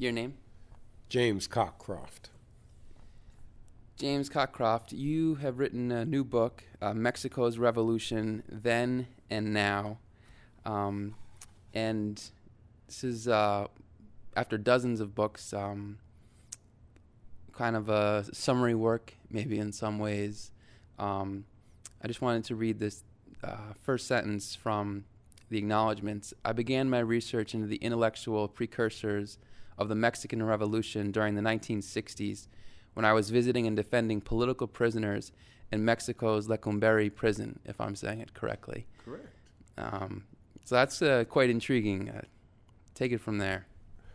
Your name? James Cockcroft. James Cockcroft, you have written a new book, Mexico's Revolution, Then and Now. And this is, after dozens of books, kind of a summary work, maybe in some ways. I just wanted to read this first sentence from the acknowledgments. I began my research into the intellectual precursors of the Mexican Revolution during the 1960s when I was visiting and defending political prisoners in Mexico's Lecumberri prison, if I'm saying it correctly. Correct. So that's quite intriguing. Take it from there.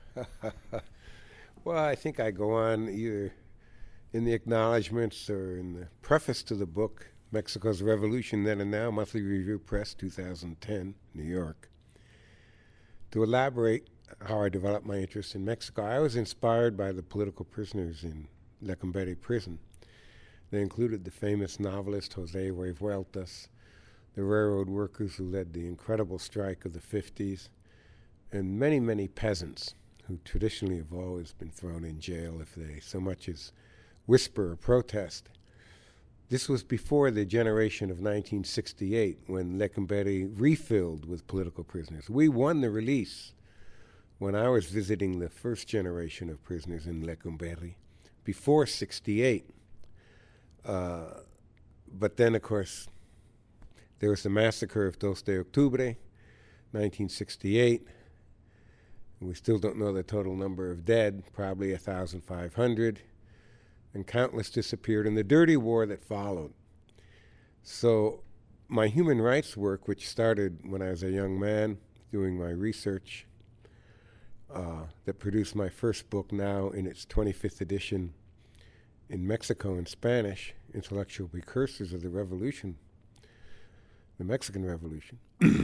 Well, I think I go on either in the acknowledgments or in the preface to the book, Mexico's Revolution, Then and Now, Monthly Review Press, 2010, New York. To elaborate how I developed my interest in Mexico, I was inspired by the political prisoners in Lecumberri prison. They included the famous novelist Jose Revueltas, the railroad workers who led the incredible strike of the 50s, and many, many peasants who traditionally have always been thrown in jail if they so much as whisper or protest. This was before the generation of 1968, when Lecumberri refilled with political prisoners. We won the release when I was visiting the first generation of prisoners in Lecumberri, before 68. But then, of course, there was the massacre of 2 de Octubre, 1968. We still don't know the total number of dead, probably 1,500, and countless disappeared in the dirty war that followed. So my human rights work, which started when I was a young man doing my research, that produced my first book, now in its 25th edition in Mexico in Spanish, Intellectual Precursors of the Revolution, the Mexican Revolution.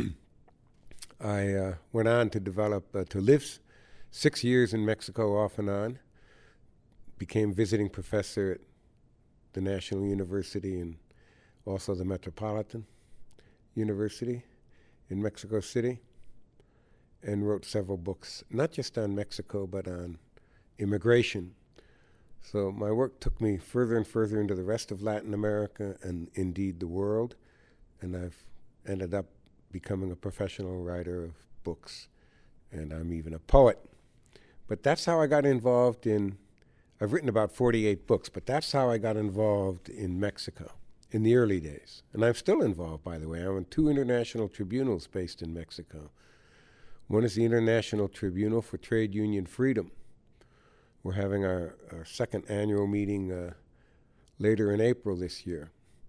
I went on to develop, to live 6 years in Mexico off and on, became visiting professor at the National University and also the Metropolitan University in Mexico City, and wrote several books, not just on Mexico, but on immigration. So my work took me further and further into the rest of Latin America and indeed the world, and I've ended up becoming a professional writer of books, and I'm even a poet. But that's how I got involved in, I've written about 48 books, but that's how I got involved in Mexico in the early days. And I'm still involved, by the way. I'm on 2 international tribunals based in Mexico. One is the International Tribunal for Trade Union Freedom. We're having our second annual meeting later in April this year.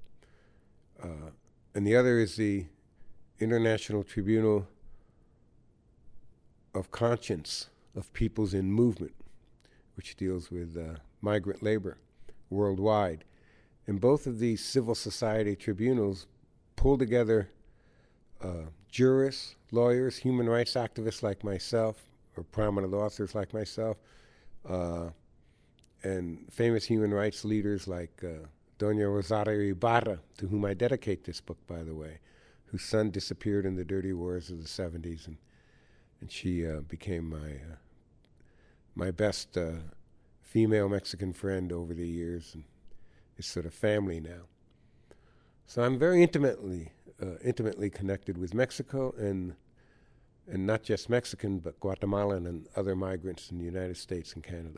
And the other is the International Tribunal of Conscience of Peoples in Movement, which deals with migrant labor worldwide. And both of these civil society tribunals pull together jurists, lawyers, human rights activists like myself, or prominent authors like myself, and famous human rights leaders like Doña Rosario Ibarra, to whom I dedicate this book, by the way, whose son disappeared in the dirty wars of the 70s, and she became my best female Mexican friend over the years, and is sort of family now. So I'm very intimately connected with Mexico, and not just Mexican, but Guatemalan and other migrants in the United States and Canada.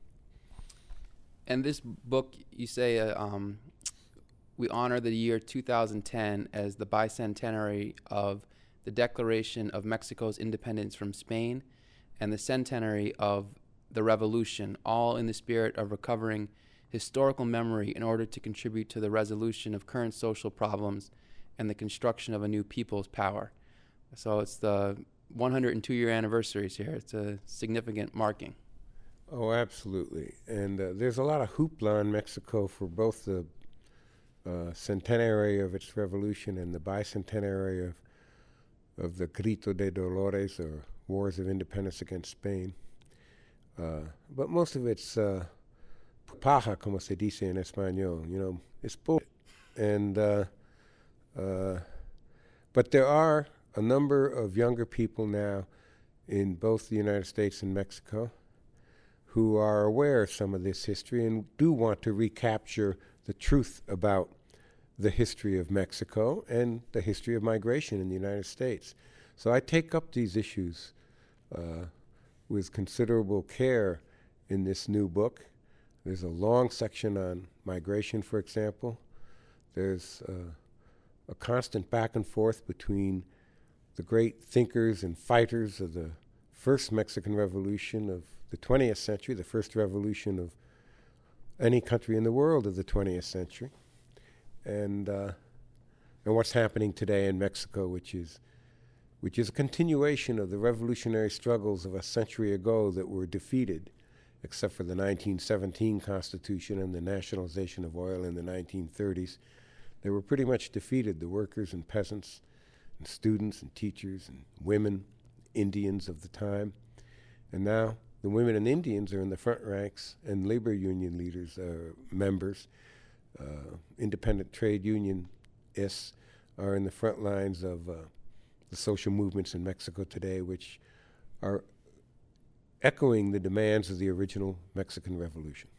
And this book, you say, we honor the year 2010 as the bicentenary of the Declaration of Mexico's independence from Spain and the centenary of the Revolution, all in the spirit of recovering historical memory in order to contribute to the resolution of current social problems and the construction of a new people's power. So it's the 102-year anniversaries here. It's a significant marking. Oh, absolutely. And there's a lot of hoopla in Mexico for both the centenary of its revolution and the bicentenary of the Grito de Dolores, or Wars of Independence against Spain. But most of it's paja, como se dice en español. You know, it's bullshit. And but there are a number of younger people now in both the United States and Mexico who are aware of some of this history and do want to recapture the truth about the history of Mexico and the history of migration in the United States. So I take up these issues with considerable care in this new book. There's a long section on migration, for example. There's a constant back and forth between the great thinkers and fighters of the first Mexican Revolution of the 20th century, the first revolution of any country in the world of the 20th century, and what's happening today in Mexico, which is a continuation of the revolutionary struggles of a century ago that were defeated, except for the 1917 Constitution and the nationalization of oil in the 1930s. They were pretty much defeated, the workers and peasants and students and teachers and women, Indians of the time. And now the women and Indians are in the front ranks, and labor union leaders, members, independent trade unionists are in the front lines of the social movements in Mexico today, which are echoing the demands of the original Mexican Revolution.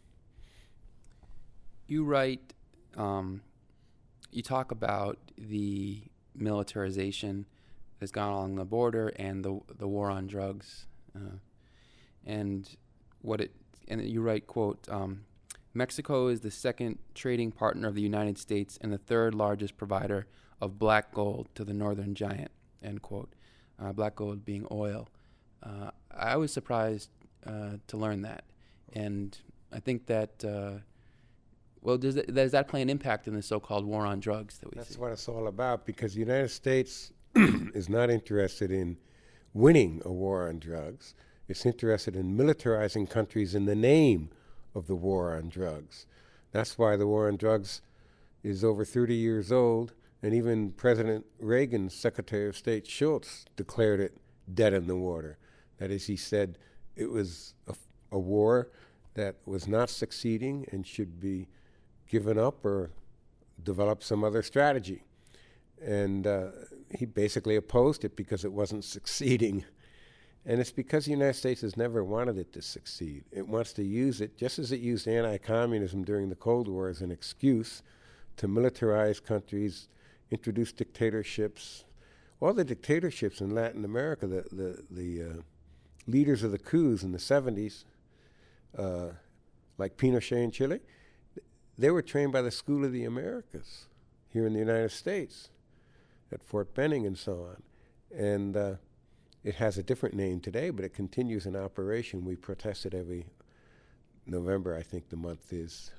You write, you talk about the militarization that's gone along the border and the war on drugs, and you write, quote, Mexico is the second trading partner of the United States and the third largest provider of black gold to the northern giant, end quote. Black gold being oil. I was surprised to learn that, and I think that, does that play an impact in the so-called war on drugs that we see? That's what it's all about, because the United States is not interested in winning a war on drugs. It's interested in militarizing countries in the name of the war on drugs. That's why the war on drugs is over 30 years old, and even President Reagan's Secretary of State Shultz declared it dead in the water. That is, he said it was a war that was not succeeding and should be given up or develop some other strategy. And he basically opposed it because it wasn't succeeding. And it's because the United States has never wanted it to succeed. It wants to use it, just as it used anti-communism during the Cold War as an excuse to militarize countries, introduce dictatorships. All the dictatorships in Latin America, the leaders of the coups in the 70s, like Pinochet in Chile, they were trained by the School of the Americas here in the United States at Fort Benning and so on. And it has a different name today, but it continues in operation. We protest it every November, I think the month is,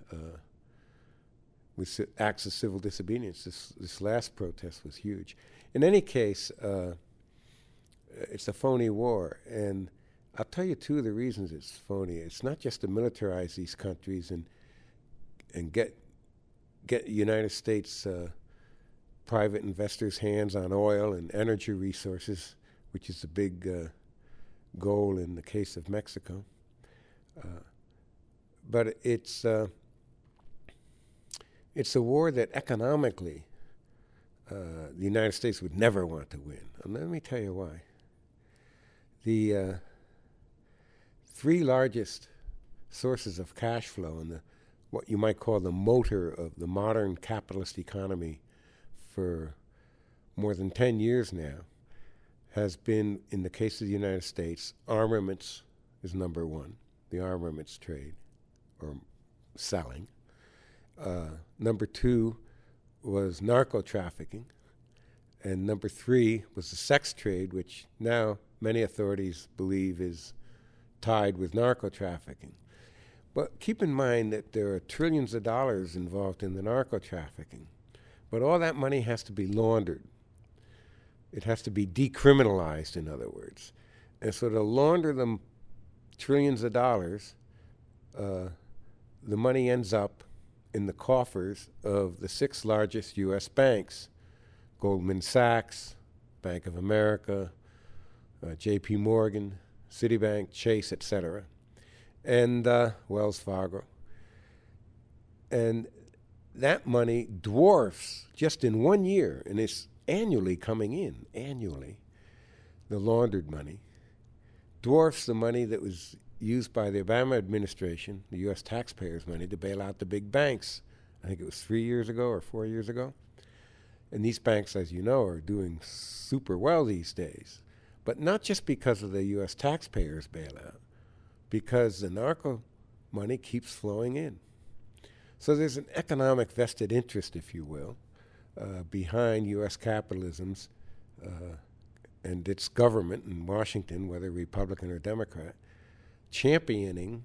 with acts of civil disobedience. This last protest was huge. In any case, it's a phony war, and I'll tell you two of the reasons it's phony. It's not just to militarize these countries and get United States private investors' hands on oil and energy resources, which is a big goal in the case of Mexico. But it's a war that economically the United States would never want to win. And let me tell you why. The three largest sources of cash flow and what you might call the motor of the modern capitalist economy for more than 10 years now has been, in the case of the United States, armaments is number one, the armaments trade, or selling. Number two was narco trafficking. And number three was the sex trade, which now many authorities believe is tied with narco trafficking. But keep in mind that there are trillions of dollars involved in the narco trafficking. But all that money has to be laundered. It has to be decriminalized, in other words. And so to launder the trillions of dollars, the money ends up in the coffers of the six largest U.S. banks: Goldman Sachs, Bank of America, J.P. Morgan, Citibank, Chase, etc., and Wells Fargo. And that money dwarfs, just in 1 year, and it's annually coming in, the laundered money, dwarfs the money that was used by the Obama administration, the U.S. taxpayers' money, to bail out the big banks. I think it was 3 years ago or 4 years ago. And these banks, as you know, are doing super well these days. But not just because of the U.S. taxpayers' bailout, because the narco money keeps flowing in. So there's an economic vested interest, if you will, behind U.S. capitalism's and its government in Washington, whether Republican or Democrat, championing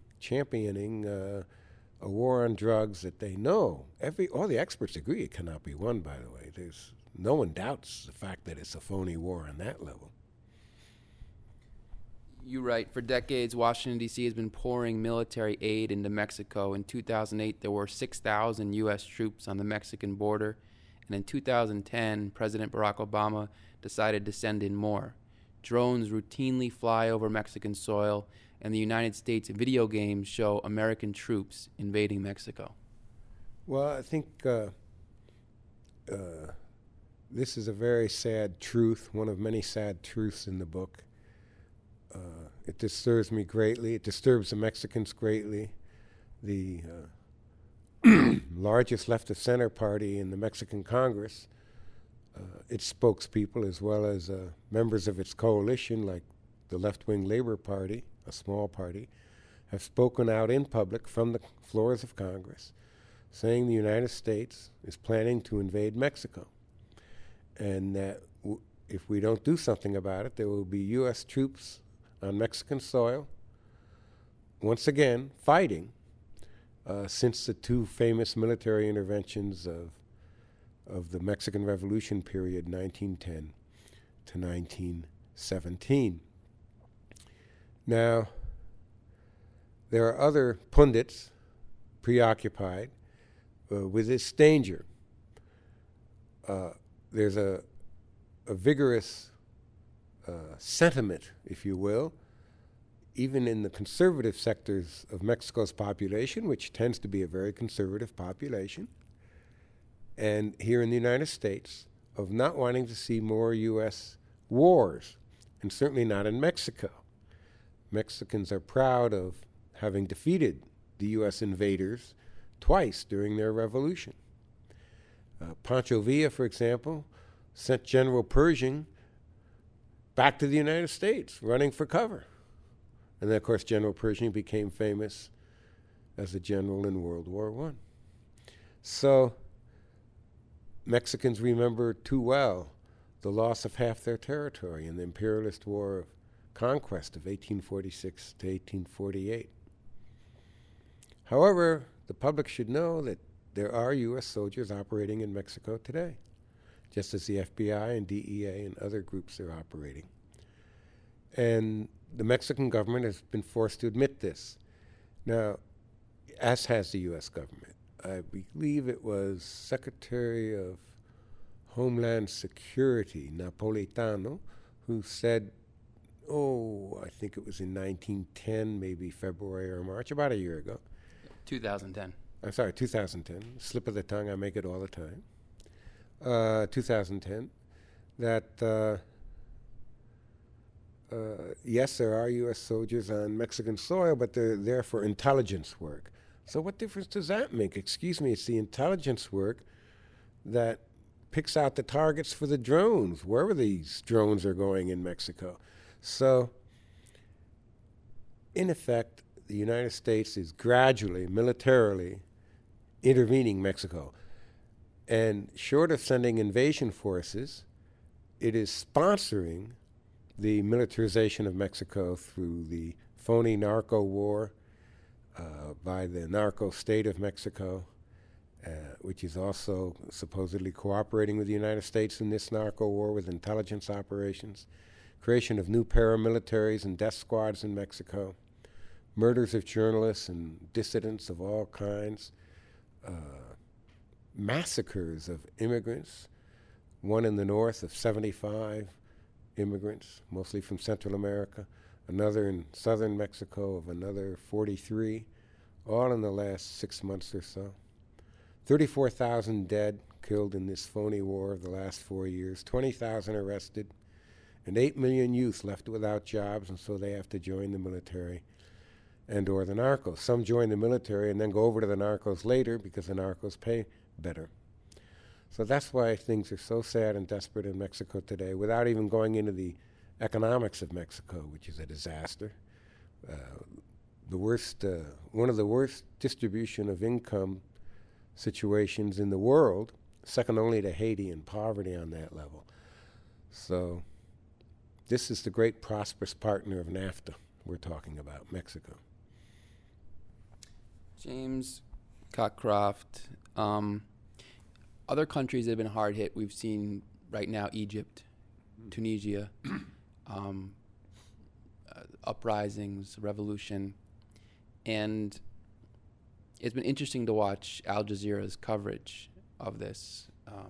a war on drugs that they know. All the experts agree it cannot be won, by the way. No one doubts the fact that it's a phony war on that level. You write, for decades, Washington, D.C. has been pouring military aid into Mexico. In 2008, there were 6,000 U.S. troops on the Mexican border. And in 2010, President Barack Obama decided to send in more. Drones routinely fly over Mexican soil, and the United States video games show American troops invading Mexico. Well, I think this is a very sad truth, one of many sad truths in the book. It disturbs me greatly. It disturbs the Mexicans greatly. The largest left-of-center party in the Mexican Congress, its spokespeople, as well as members of its coalition, like the left-wing Labor Party, a small party, have spoken out in public from the floors of Congress, saying the United States is planning to invade Mexico, and that if we don't do something about it, there will be U.S. troops on Mexican soil, once again fighting, since the two famous military interventions of the Mexican Revolution period, 1910 to 1917. Now, there are other pundits preoccupied with this danger. There's a vigorous sentiment, if you will, even in the conservative sectors of Mexico's population, which tends to be a very conservative population, and here in the United States, of not wanting to see more U.S. wars, and certainly not in Mexico. Mexicans are proud of having defeated the U.S. invaders twice during their revolution. Pancho Villa, for example, sent General Pershing back to the United States, running for cover. And then, of course, General Pershing became famous as a general in World War I. So Mexicans remember too well the loss of half their territory in the imperialist war of conquest of 1846 to 1848. However, the public should know that there are U.S. soldiers operating in Mexico today, just as the FBI and DEA and other groups are operating. And the Mexican government has been forced to admit this. Now, as has the U.S. government. I believe it was Secretary of Homeland Security, Napolitano, who said, I think it was in 1910, maybe February or March, about a year ago. 2010. I'm sorry, 2010. Slip of the tongue, I make it all the time. 2010, that yes, there are U.S. soldiers on Mexican soil, but they're there for intelligence work. So what difference does that make? Excuse me, it's the intelligence work that picks out the targets for the drones, wherever these drones are going in Mexico. So, in effect, the United States is gradually, militarily, intervening Mexico. And short of sending invasion forces, it is sponsoring the militarization of Mexico through the phony narco war by the narco state of Mexico, which is also supposedly cooperating with the United States in this narco war with intelligence operations, creation of new paramilitaries and death squads in Mexico, murders of journalists and dissidents of all kinds, massacres of immigrants, one in the north of 75 immigrants, mostly from Central America, another in southern Mexico of another 43, all in the last 6 months or so. 34,000 dead, killed in this phony war of the last 4 years, 20,000 arrested, and 8 million youth left without jobs, and so they have to join the military. and or the narcos. Some join the military and then go over to the narcos later because the narcos pay better. So that's why things are so sad and desperate in Mexico today, without even going into the economics of Mexico, which is a disaster. One of the worst distribution of income situations in the world, second only to Haiti in poverty on that level. So this is the great prosperous partner of NAFTA we're talking about, Mexico. James Cockcroft, other countries that have been hard hit, we've seen right now Egypt, Tunisia, uprisings, revolution, and it's been interesting to watch Al Jazeera's coverage of this.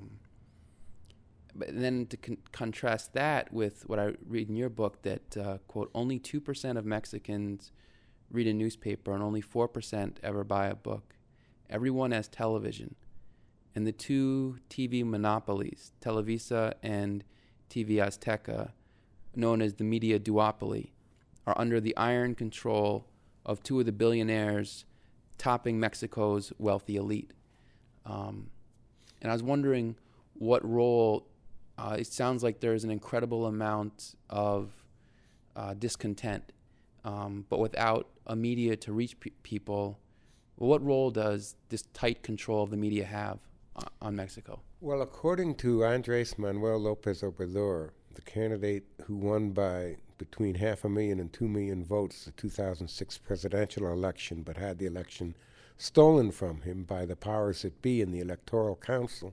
But then to contrast that with what I read in your book that, quote, only 2% of Mexicans read a newspaper and only 4% ever buy a book. Everyone has television. And the two TV monopolies, Televisa and TV Azteca, known as the media duopoly, are under the iron control of two of the billionaires topping Mexico's wealthy elite. And I was wondering what role, it sounds like there's an incredible amount of discontent, but without a media to reach people, what role does this tight control of the media have on Mexico? Well, according to Andrés Manuel López Obrador, the candidate who won by between 500,000 and 2 million votes the 2006 presidential election, but had the election stolen from him by the powers that be in the Electoral Council,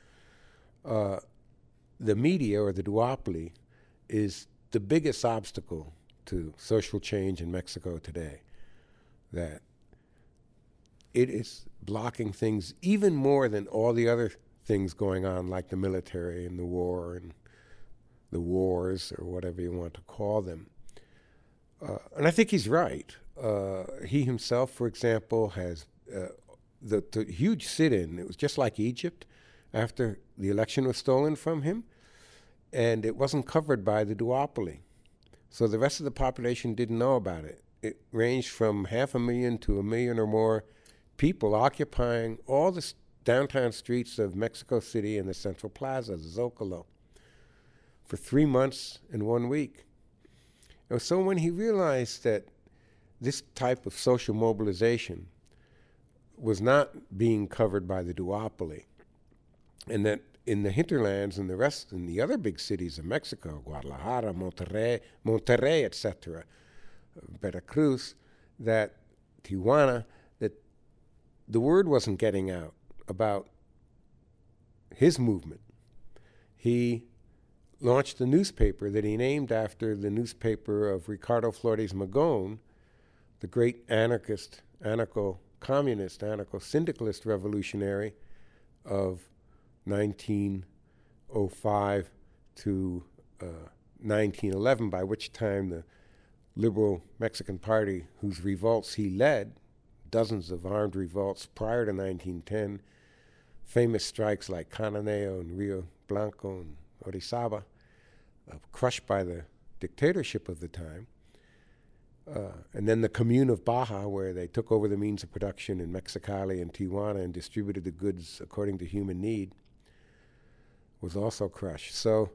the media, or the duopoly, is the biggest obstacle to social change in Mexico today. That it is blocking things even more than all the other things going on, like the military and the war and the wars, or whatever you want to call them. And I think he's right. He himself, for example, has the huge sit-in. It was just like Egypt after the election was stolen from him, and it wasn't covered by the duopoly. So the rest of the population didn't know about it. It ranged from 500,000 to 1 million or more people occupying all the downtown streets of Mexico City and the Central Plaza, the Zocalo, for 3 months and 1 week. And so when he realized that this type of social mobilization was not being covered by the duopoly, and that in the hinterlands and the rest, in the other big cities of Mexico, Guadalajara, Monterrey, etc., Veracruz, that Tijuana, that the word wasn't getting out about his movement. He launched a newspaper that he named after the newspaper of Ricardo Flores Magón, the great anarchist, anarcho-communist, anarcho-syndicalist revolutionary of 1905 to 1911, by which time the liberal Mexican Party, whose revolts he led, dozens of armed revolts prior to 1910, famous strikes like Cananeo and Rio Blanco and Orizaba, crushed by the dictatorship of the time. And then the Commune of Baja, where they took over the means of production in Mexicali and Tijuana and distributed the goods according to human need, was also crushed. So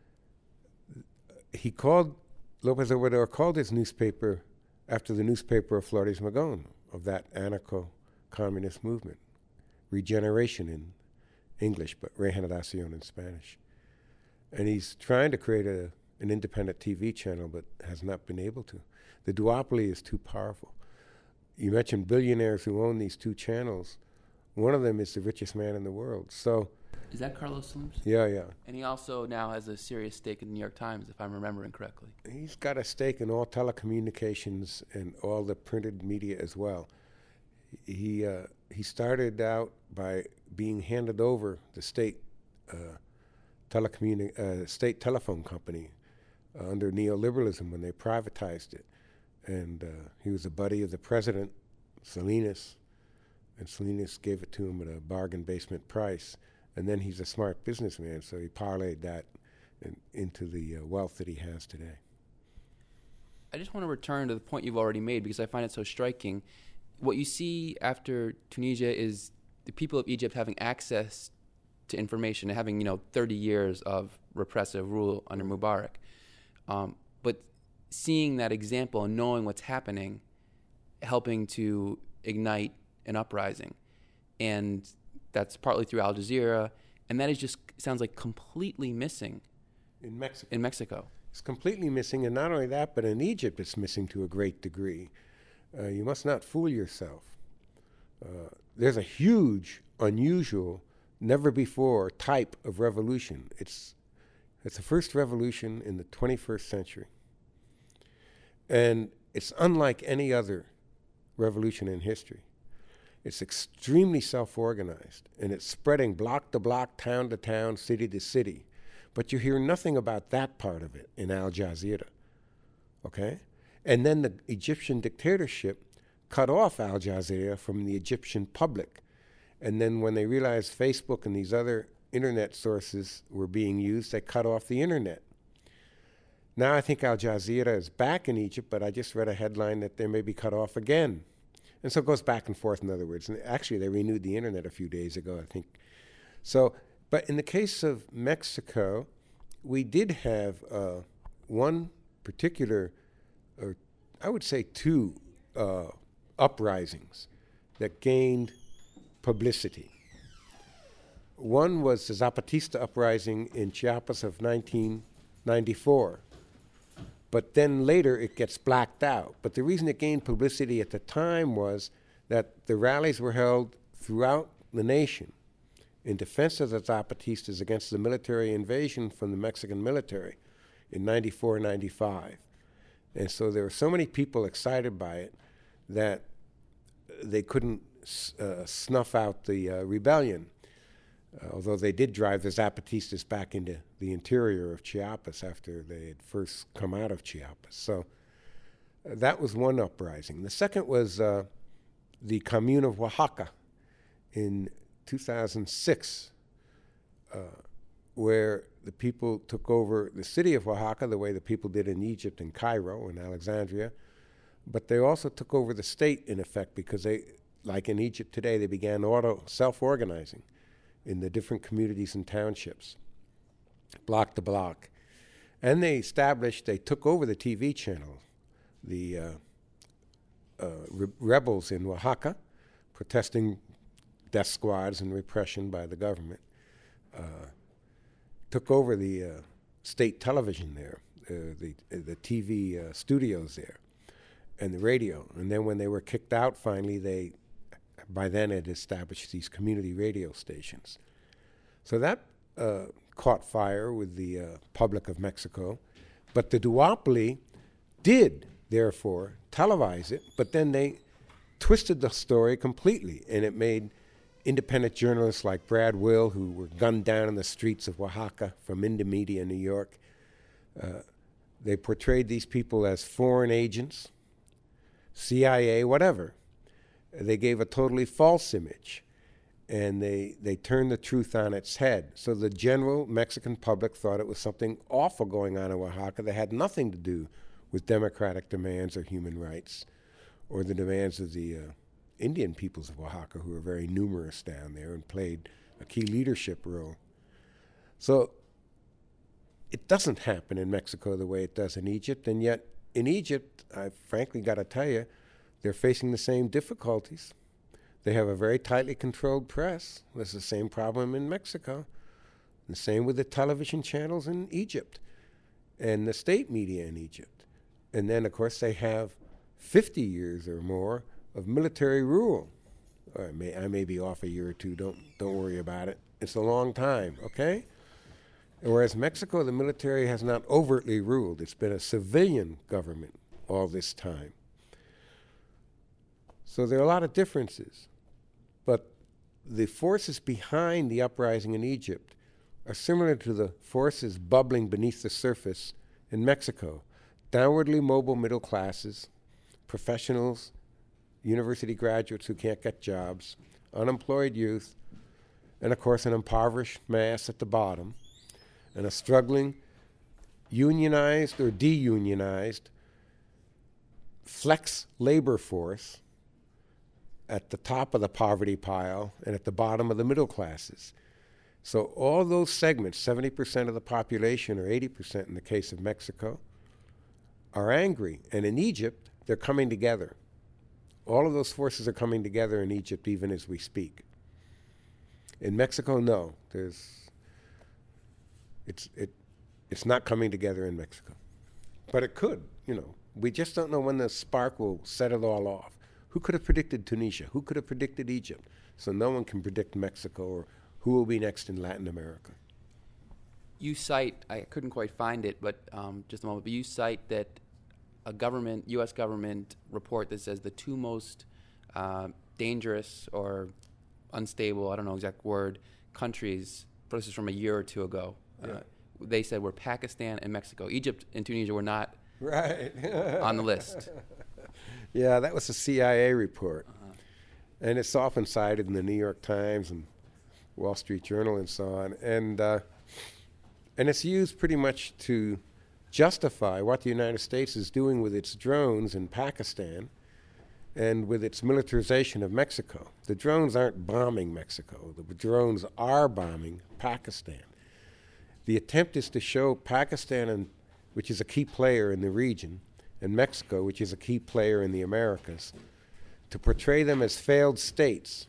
López Obrador called his newspaper after the newspaper of Flores Magón, of that anarcho-communist movement. Regeneration in English, but Regeneración in Spanish. And he's trying to create an independent TV channel, but has not been able to. The duopoly is too powerful. You mentioned billionaires who own these two channels. One of them is the richest man in the world. So, is that Carlos Slim? Yeah. And he also now has a serious stake in the New York Times, if I'm remembering correctly. He's got a stake in all telecommunications and all the printed media as well. He started out by being handed over the state state telephone company under neoliberalism when they privatized it. And he was a buddy of the president, Salinas, and Salinas gave it to him at a bargain basement price. And then he's a smart businessman, so he parlayed that into the wealth that he has today. I just want to return to the point you've already made because I find it so striking. What you see after Tunisia is the people of Egypt having access to information and having, 30 years of repressive rule under Mubarak. But seeing that example and knowing what's happening, helping to ignite an uprising. And that's partly through Al Jazeera. And that is just sounds like completely missing in Mexico. It's completely missing. And not only that, but in Egypt it's missing to a great degree. You must not fool yourself. There's a huge, unusual, never-before type of revolution. It's the first revolution in the 21st century. And it's unlike any other revolution in history. It's extremely self-organized, and it's spreading block to block, town to town, city to city. But you hear nothing about that part of it in Al Jazeera, okay? And then the Egyptian dictatorship cut off Al Jazeera from the Egyptian public. And then when they realized Facebook and these other internet sources were being used, they cut off the internet. Now I think Al Jazeera is back in Egypt, but I just read a headline that they may be cut off again. And so it goes back and forth, in other words. And actually, they renewed the internet a few days ago, I think. So, but in the case of Mexico, we did have one particular, or I would say two uprisings that gained publicity. One was the Zapatista uprising in Chiapas of 1994. But then later it gets blacked out. But the reason it gained publicity at the time was that the rallies were held throughout the nation in defense of the Zapatistas against the military invasion from the Mexican military in 94, 95. And so there were so many people excited by it that they couldn't snuff out the rebellion. Although they did drive the Zapatistas back into the interior of Chiapas after they had first come out of Chiapas. So that was one uprising. The second was the Commune of Oaxaca in 2006, where the people took over the city of Oaxaca the way the people did in Egypt and Cairo and Alexandria. But they also took over the state, in effect, because they, like in Egypt today, they began self-organizing in the different communities and townships, block to block. And they took over the TV channel. The rebels in Oaxaca, protesting death squads and repression by the government, took over the state television there, the TV studios there, and the radio. And then when they were kicked out, finally, by then had established these community radio stations. So that caught fire with the public of Mexico. But the duopoly did, therefore, televise it, but then they twisted the story completely, and it made independent journalists like Brad Will, who were gunned down in the streets of Oaxaca from Indomedia, New York, they portrayed these people as foreign agents, CIA, whatever. They gave a totally false image, and they turned the truth on its head. So the general Mexican public thought it was something awful going on in Oaxaca that had nothing to do with democratic demands or human rights or the demands of the Indian peoples of Oaxaca, who were very numerous down there and played a key leadership role. So it doesn't happen in Mexico the way it does in Egypt, and yet in Egypt, I've frankly got to tell you, they're facing the same difficulties. They have a very tightly controlled press. There's the same problem in Mexico. The same with the television channels in Egypt and the state media in Egypt. And then, of course, they have 50 years or more of military rule. I may be off a year or two. Don't worry about it. It's a long time, okay? Whereas Mexico, the military has not overtly ruled. It's been a civilian government all this time. So there are a lot of differences. But the forces behind the uprising in Egypt are similar to the forces bubbling beneath the surface in Mexico. Downwardly mobile middle classes, professionals, university graduates who can't get jobs, unemployed youth, and of course an impoverished mass at the bottom, and a struggling unionized or deunionized flex labor force at the top of the poverty pile and at the bottom of the middle classes. So all those segments, 70% of the population, or 80% in the case of Mexico, are angry. And in Egypt, they're coming together. All of those forces are coming together in Egypt even as we speak. In Mexico, no. It's not coming together in Mexico. But it could, We just don't know when the spark will set it all off. Who could have predicted Tunisia? Who could have predicted Egypt? So no one can predict Mexico or who will be next in Latin America. You cite, I couldn't quite find it, but just a moment, but you cite that a U.S. government report that says the two most dangerous or unstable, I don't know exact word, countries, this is from a year or two ago, they said were Pakistan and Mexico. Egypt and Tunisia were not on the list. Yeah, that was a CIA report. And it's often cited in the New York Times and Wall Street Journal and so on. And it's used pretty much to justify what the United States is doing with its drones in Pakistan and with its militarization of Mexico. The drones aren't bombing Mexico. The drones are bombing Pakistan. The attempt is to show Pakistan, which is a key player in the region, and Mexico, which is a key player in the Americas, to portray them as failed states.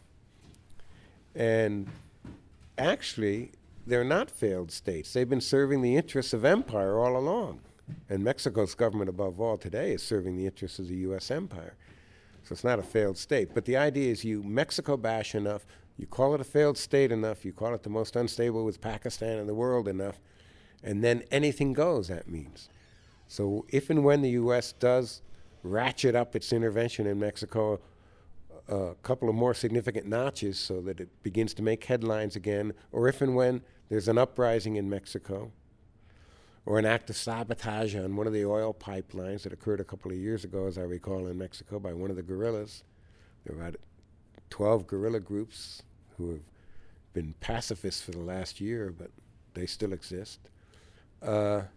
And actually, they're not failed states. They've been serving the interests of empire all along. And Mexico's government, above all today, is serving the interests of the U.S. empire. So it's not a failed state. But the idea is you Mexico bash enough, you call it a failed state enough, you call it the most unstable with Pakistan in the world enough, and then anything goes, that means. So if and when the U.S. does ratchet up its intervention in Mexico a couple of more significant notches so that it begins to make headlines again, or if and when there's an uprising in Mexico, or an act of sabotage on one of the oil pipelines that occurred a couple of years ago, as I recall, in Mexico by one of the guerrillas. There were about 12 guerrilla groups who have been pacifists for the last year, but they still exist. Then,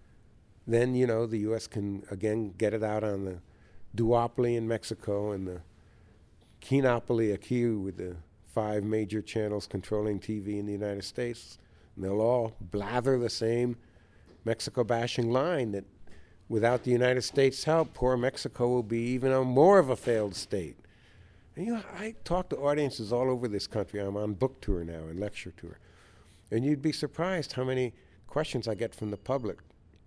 the U.S. can, again, get it out on the duopoly in Mexico and the kinopoly acute with the 5 major channels controlling TV in the United States. And they'll all blather the same Mexico bashing line that without the United States' help, poor Mexico will be even more of a failed state. And I talk to audiences all over this country. I'm on book tour now and lecture tour. And you'd be surprised how many questions I get from the public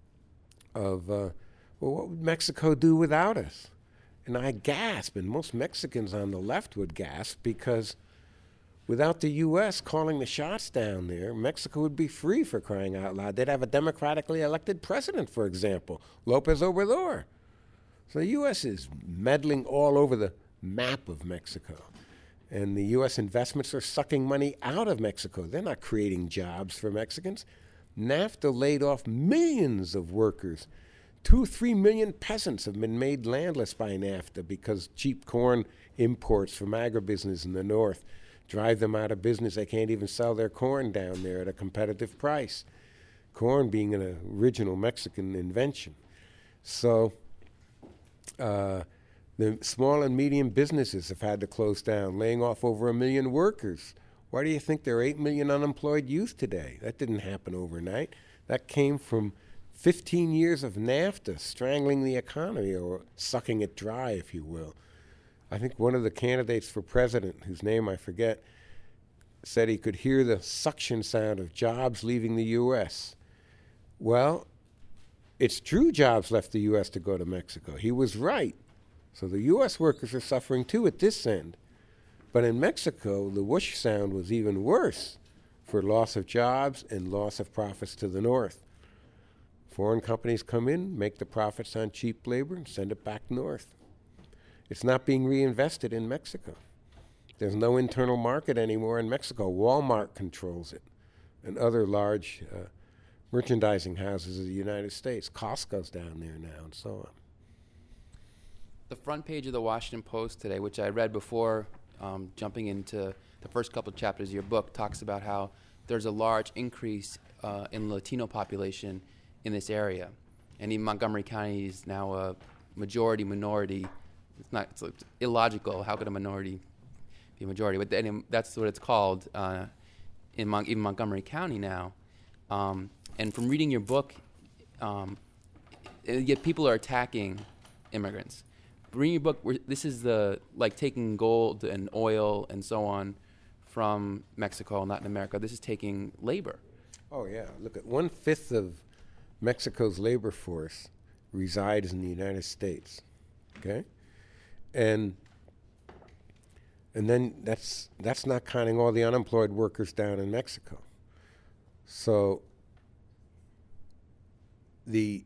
of, what would Mexico do without us? And I gasp, and most Mexicans on the left would gasp, because without the U.S. calling the shots down there, Mexico would be free, for crying out loud. They'd have a democratically elected president, for example, López Obrador. So the U.S. is meddling all over the map of Mexico. And the U.S. investments are sucking money out of Mexico. They're not creating jobs for Mexicans. NAFTA laid off millions of workers. 2-3 million peasants have been made landless by NAFTA because cheap corn imports from agribusiness in the north drive them out of business. They can't even sell their corn down there at a competitive price. Corn being an original Mexican invention. So the small and medium businesses have had to close down, laying off over 1 million workers. Why do you think there are 8 million unemployed youth today? That didn't happen overnight. That came from 15 years of NAFTA strangling the economy, or sucking it dry, if you will. I think one of the candidates for president, whose name I forget, said he could hear the suction sound of jobs leaving the U.S. Well, it's true jobs left the U.S. to go to Mexico. He was right. So the U.S. workers are suffering too at this end. But in Mexico, the whoosh sound was even worse for loss of jobs and loss of profits to the north. Foreign companies come in, make the profits on cheap labor, and send it back north. It's not being reinvested in Mexico. There's no internal market anymore in Mexico. Walmart controls it, and other large merchandising houses of the United States. Costco's down there now, and so on. The front page of the Washington Post today, which I read before jumping into the first couple of chapters of your book, talks about how there's a large increase in Latino population in this area. And even Montgomery County is now majority minority. It's illogical. How could a minority be a majority? But then that's what it's called in even Montgomery County now. And from reading your book, yet people are attacking immigrants. Reading your book, this is taking gold and oil and so on from Mexico and Latin America. This is taking labor. Oh yeah, look at 1/5 of Mexico's labor force resides in the United States. Okay, and then that's not counting all the unemployed workers down in Mexico. So the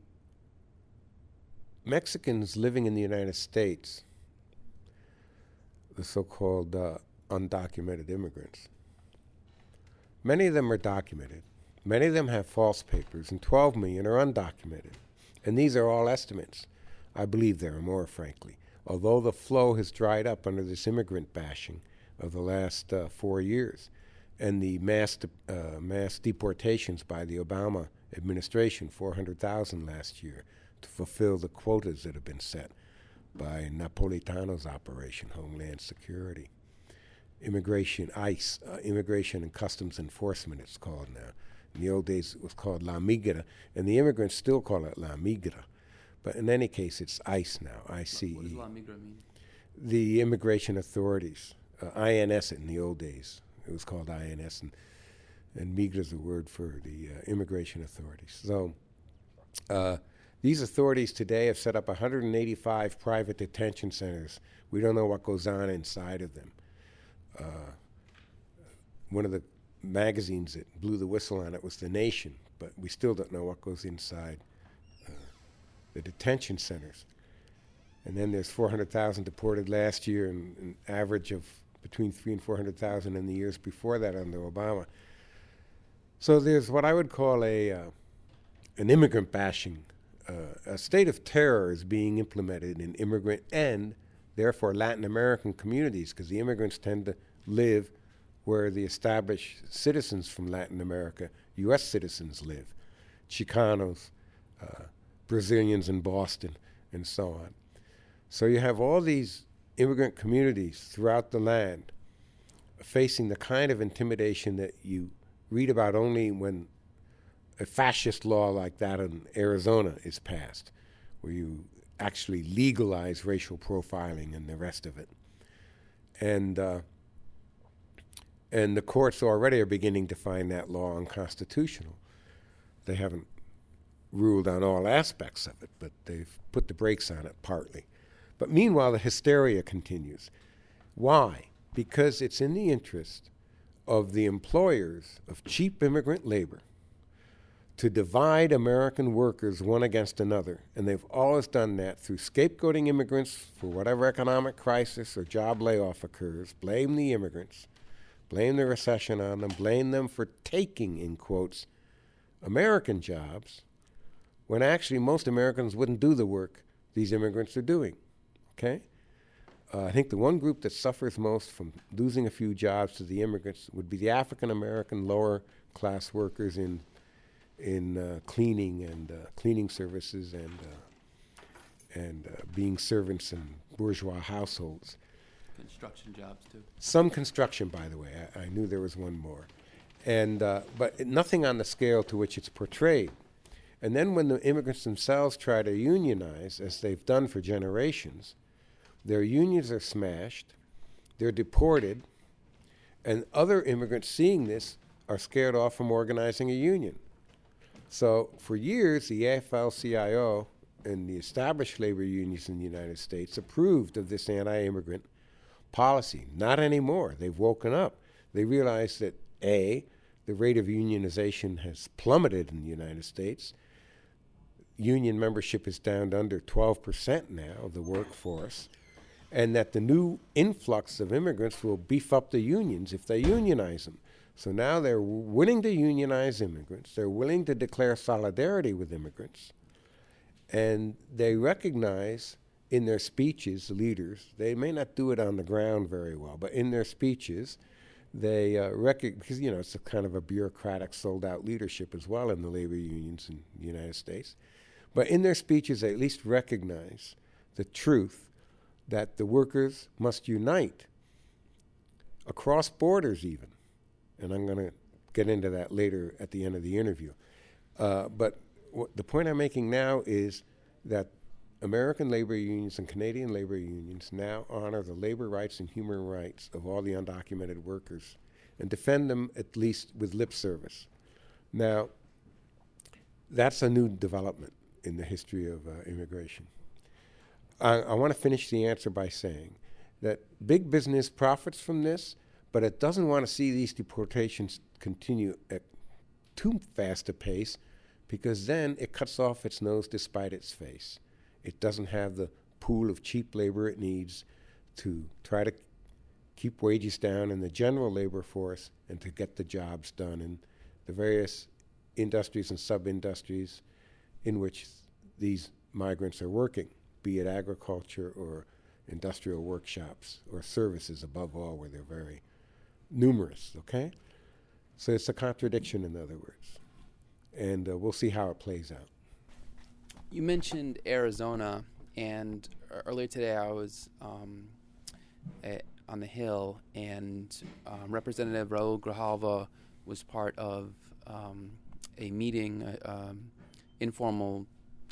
Mexicans living in the United States, the so-called undocumented immigrants, many of them are documented. Many of them have false papers, and 12 million are undocumented. And these are all estimates. I believe there are more, frankly. Although the flow has dried up under this immigrant bashing of the last 4 years and the mass deportations by the Obama administration, 400,000 last year, to fulfill the quotas that have been set by Napolitano's operation, Homeland Security. Immigration, ICE, Immigration and Customs Enforcement, it's called now. In the old days, it was called La Migra, and the immigrants still call it La Migra. But in any case, it's ICE now, ICE. What does La Migra mean? The immigration authorities, INS in the old days. It was called INS, and Migra is the word for the immigration authorities. So these authorities today have set up 185 private detention centers. We don't know what goes on inside of them. One of the magazines that blew the whistle on it was The Nation, but we still don't know what goes inside the detention centers. And then there's 400,000 deported last year, and an average of between 300,000 and 400,000 in the years before that under Obama. So there's what I would call an immigrant bashing. A state of terror is being implemented in immigrant and therefore Latin American communities, because the immigrants tend to live where the established citizens from Latin America, U.S. citizens, live. Chicanos, Brazilians in Boston, and so on. So you have all these immigrant communities throughout the land facing the kind of intimidation that you read about only when a fascist law like that in Arizona is passed, where you actually legalize racial profiling and the rest of it. And the courts already are beginning to find that law unconstitutional. They haven't ruled on all aspects of it, but they've put the brakes on it partly. But meanwhile, the hysteria continues. Why? Because it's in the interest of the employers of cheap immigrant labor to divide American workers one against another. And they've always done that through scapegoating immigrants for whatever economic crisis or job layoff occurs. Blame the immigrants. Blame the recession on them. Blame them for taking, in quotes, American jobs, when actually most Americans wouldn't do the work these immigrants are doing. Okay? I think the one group that suffers most from losing a few jobs to the immigrants would be the African American lower class workers in cleaning and cleaning services and being servants in bourgeois households. Construction jobs too. Some construction, by the way. I knew there was one more, and but nothing on the scale to which it's portrayed. And then when the immigrants themselves try to unionize, as they've done for generations, their unions are smashed, they're deported, and other immigrants seeing this are scared off from organizing a union. So for years, the AFL-CIO and the established labor unions in the United States approved of this anti-immigrant policy. Not anymore. They've woken up. They realize that, A, the rate of unionization has plummeted in the United States. Union membership is down to under 12% now of the workforce, and that the new influx of immigrants will beef up the unions if they unionize them. So now they're willing to unionize immigrants. They're willing to declare solidarity with immigrants. And they recognize in their speeches, leaders, they may not do it on the ground very well, but in their speeches, they because, it's a kind of a bureaucratic, sold-out leadership as well in the labor unions in the United States. But in their speeches, they at least recognize the truth that the workers must unite across borders even. And I'm going to get into that later at the end of the interview. But the point I'm making now is that American labor unions and Canadian labor unions now honor the labor rights and human rights of all the undocumented workers and defend them at least with lip service. Now, that's a new development in the history of immigration. I want to finish the answer by saying that big business profits from this, but it doesn't want to see these deportations continue at too fast a pace, because then it cuts off its nose to spite its face. It doesn't have the pool of cheap labor it needs to try to keep wages down in the general labor force and to get the jobs done in the various industries and sub-industries in which these migrants are working, be it agriculture or industrial workshops or services above all, where they're very numerous, okay? So it's a contradiction, in other words. And we'll see how it plays out. You mentioned Arizona, and earlier today I was on the Hill, and Representative Raul Grijalva was part of a meeting, informal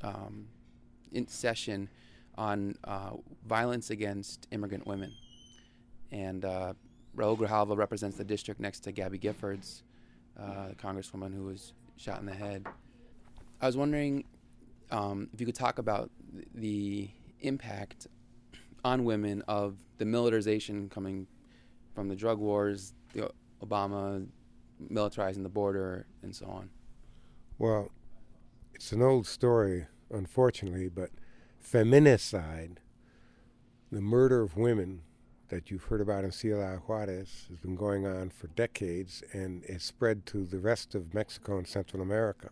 session on violence against immigrant women. And Raul Grijalva represents the district next to Gabby Giffords, the congresswoman who was shot in the head. I was wondering if you could talk about the impact on women of the militarization coming from the drug wars, the Obama militarizing the border, and so on. Well, it's an old story, unfortunately, but feminicide, the murder of women that you've heard about in Ciudad Juarez, has been going on for decades and is spread to the rest of Mexico and Central America.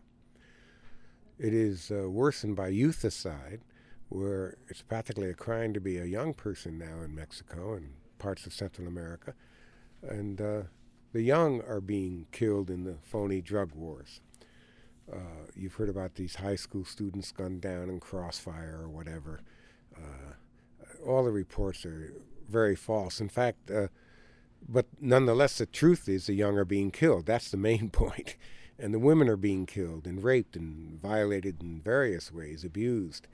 It is worsened by youthicide, where it's practically a crime to be a young person now in Mexico and parts of Central America. And the young are being killed in the phony drug wars. You've heard about these high school students gunned down in Crossfire or whatever. All the reports are very false. In fact, but nonetheless, the truth is the young are being killed. That's the main point. And the women are being killed and raped and violated in various ways, abused.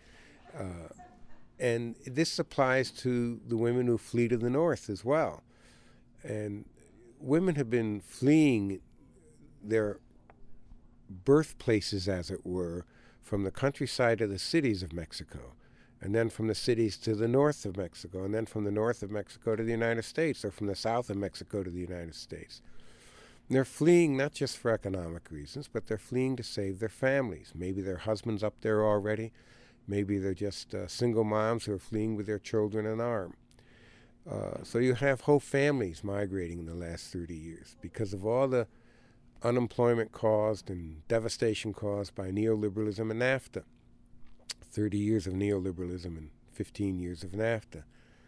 And this applies to the women who flee to the north as well. And women have been fleeing their birthplaces, as it were, from the countryside to the cities of Mexico, and then from the cities to the north of Mexico, and then from the north of Mexico to the United States, or from the south of Mexico to the United States. And they're fleeing not just for economic reasons, but they're fleeing to save their families. Maybe their husband's up there already. Maybe they're just single moms who are fleeing with their children in arm. So you have whole families migrating in the last 30 years because of all the unemployment caused and devastation caused by neoliberalism and NAFTA. 30 years of neoliberalism and 15 years of NAFTA.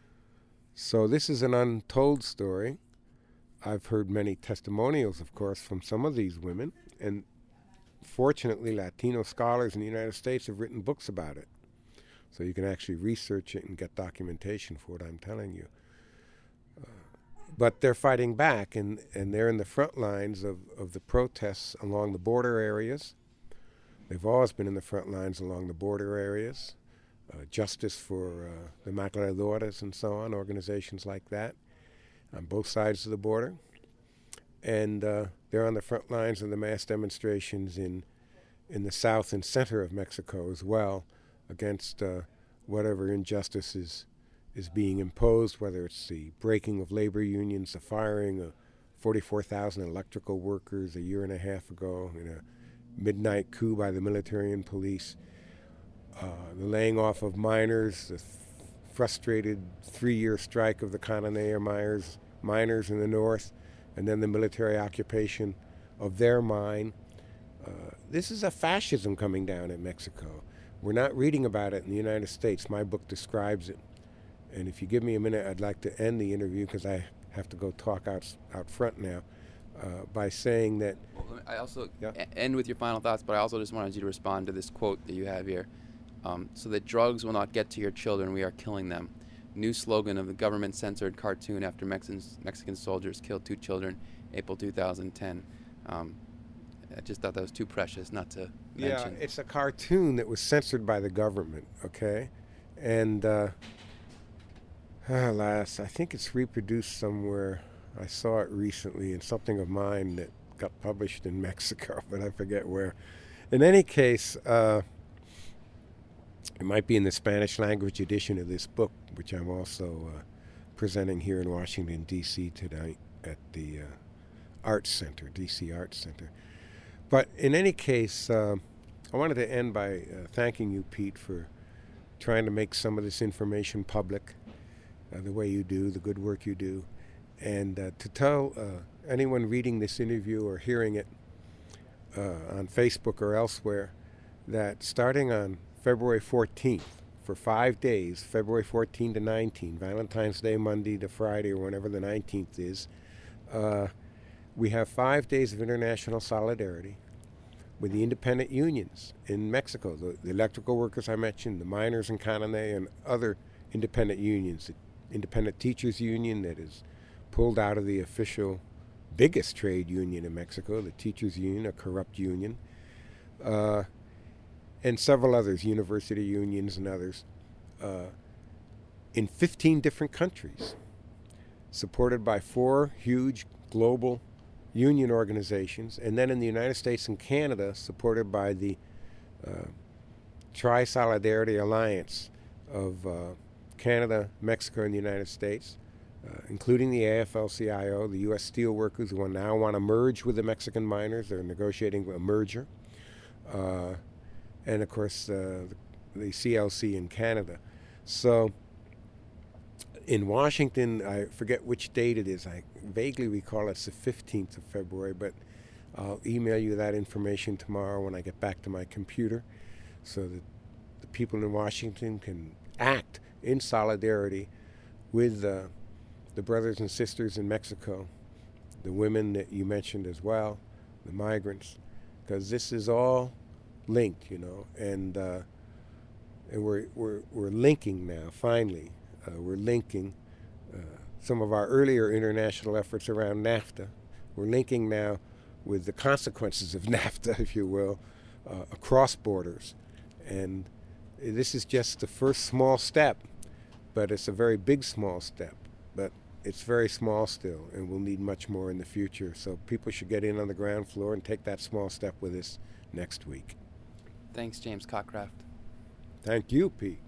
So this is an untold story. I've heard many testimonials, of course, from some of these women, and fortunately Latino scholars in the United States have written books about it. So you can actually research it and get documentation for what I'm telling you. But they're fighting back, and they're in the front lines of the protests along the border areas. They've always been in the front lines along the border areas. Justice for the Maquiladoras and so on, organizations like that, on both sides of the border. And they're on the front lines of the mass demonstrations in the south and center of Mexico as well, against whatever injustice is being imposed, whether it's the breaking of labor unions, the firing of 44,000 electrical workers a year and a half ago in a midnight coup by the military and police, the laying off of miners, the frustrated 3-year strike of the Cananea miners in the north, and then the military occupation of their mine. This is a fascism coming down in Mexico. We're not reading about it in the United States. My book describes it. And if you give me a minute, I'd like to end the interview because I have to go talk out front now by saying that... Well, I also end with your final thoughts, but I also just wanted you to respond to this quote that you have here. So that drugs will not get to your children, we are killing them. New slogan of the government-censored cartoon after Mexican soldiers killed 2 children, April 2010. I just thought that was too precious not to mention. Yeah, it's a cartoon that was censored by the government, okay? And, alas, I think it's reproduced somewhere. I saw it recently in something of mine that got published in Mexico, but I forget where. In any case, it might be in the Spanish language edition of this book, which I'm also presenting here in Washington, D.C. tonight at the Arts Center, D.C. Arts Center. But in any case, I wanted to end by thanking you, Pete, for trying to make some of this information public, the way you do, the good work you do, and to tell anyone reading this interview or hearing it on Facebook or elsewhere that starting on February 14th, for 5 days, February 14 to 19, Valentine's Day, Monday to Friday, or whenever the 19th is, we have 5 days of international solidarity with the independent unions in Mexico, the electrical workers I mentioned, the miners in Cananea, and other independent unions. The Independent Teachers Union that is pulled out of the official biggest trade union in Mexico, the Teachers Union, a corrupt union, and several others, university unions and others, in 15 different countries, supported by 4 huge global union organizations, and then in the United States and Canada, supported by the Tri-Solidarity Alliance of Canada, Mexico, and the United States, including the AFL-CIO, the U.S. steelworkers who now want to merge with the Mexican miners. They're negotiating a merger. And, of course, the CLC in Canada. So in Washington, I forget which date it is. I vaguely recall it's the 15th of February, but I'll email you that information tomorrow when I get back to my computer so that the people in Washington can act in solidarity with the brothers and sisters in Mexico, the women that you mentioned as well, the migrants, because this is all linked, and we're linking now. Finally, we're linking some of our earlier international efforts around NAFTA. We're linking now with the consequences of NAFTA, if you will, across borders, and this is just the first small step, but it's a very big small step. But it's very small still, and we'll need much more in the future. So people should get in on the ground floor and take that small step with us next week. Thanks, James Cockcraft. Thank you, Pete.